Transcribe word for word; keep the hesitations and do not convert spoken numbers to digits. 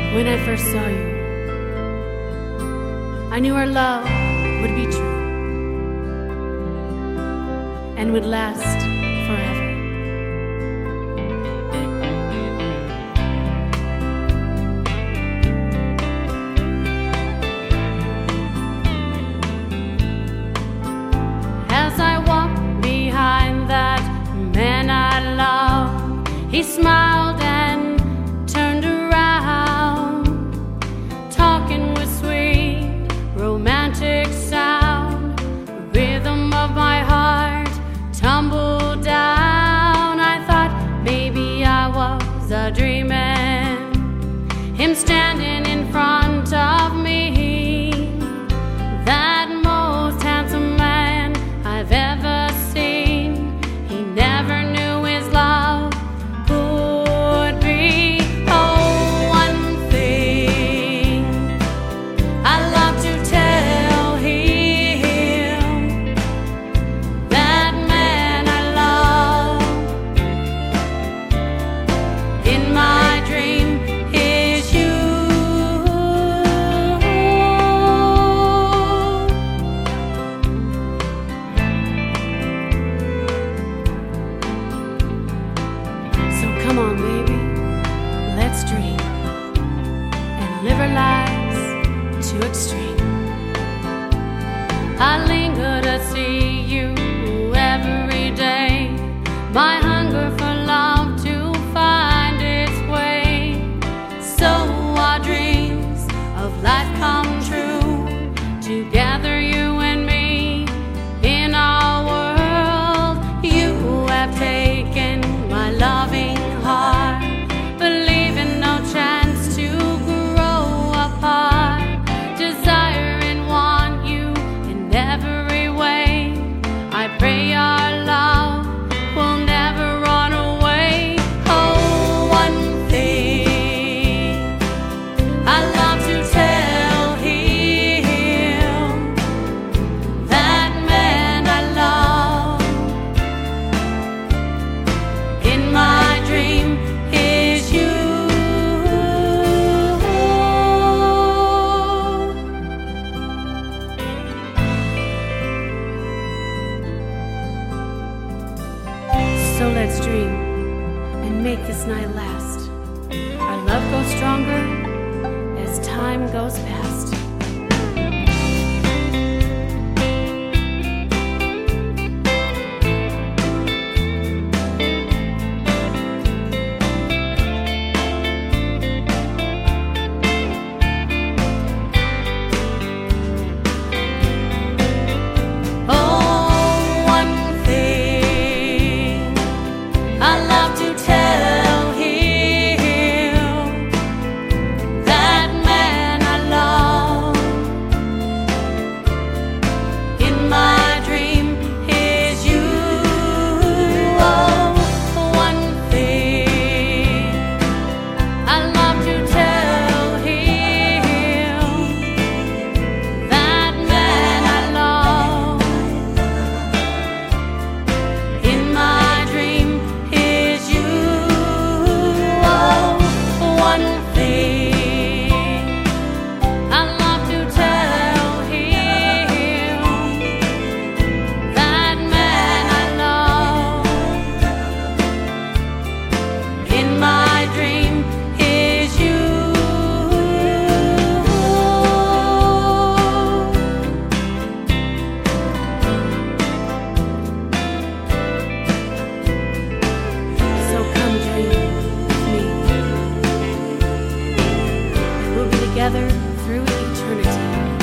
When I first saw you, I knew our love would be true and would last forever. As I walked behind that man I loved, he smiled and turned around, talking with sweet, romantic sound. The rhythm of my heart tumbled down. I thought maybe I was a dreaming, him standing in front of me, that most handsome man I've ever seen. He never knew his love could be. Oh, one thing I love to tell him, that man I love in my dream is you. So come on, baby, let's dream and live our lives to extreme. I linger to see you every day, my hunger for love to find its way. So our dreams of life come true, together you and me in our world. You have taken my loving heart, believing no chance to grow apart, desire and want you in every way. I pray our love will never run away. Oh, one thing I love to tell him, that man I love in my dream is you. So let's dream and make this night last. Our love goes stronger as time goes past. Oh, one thing I love to tell him, that man I love in my dream is you. Oh, one thing I love to tell him, that man I love in my dream is you. Oh, one thing I love to tell him, that man I love in my dream is you. So come dream with me, and we'll be together through eternity.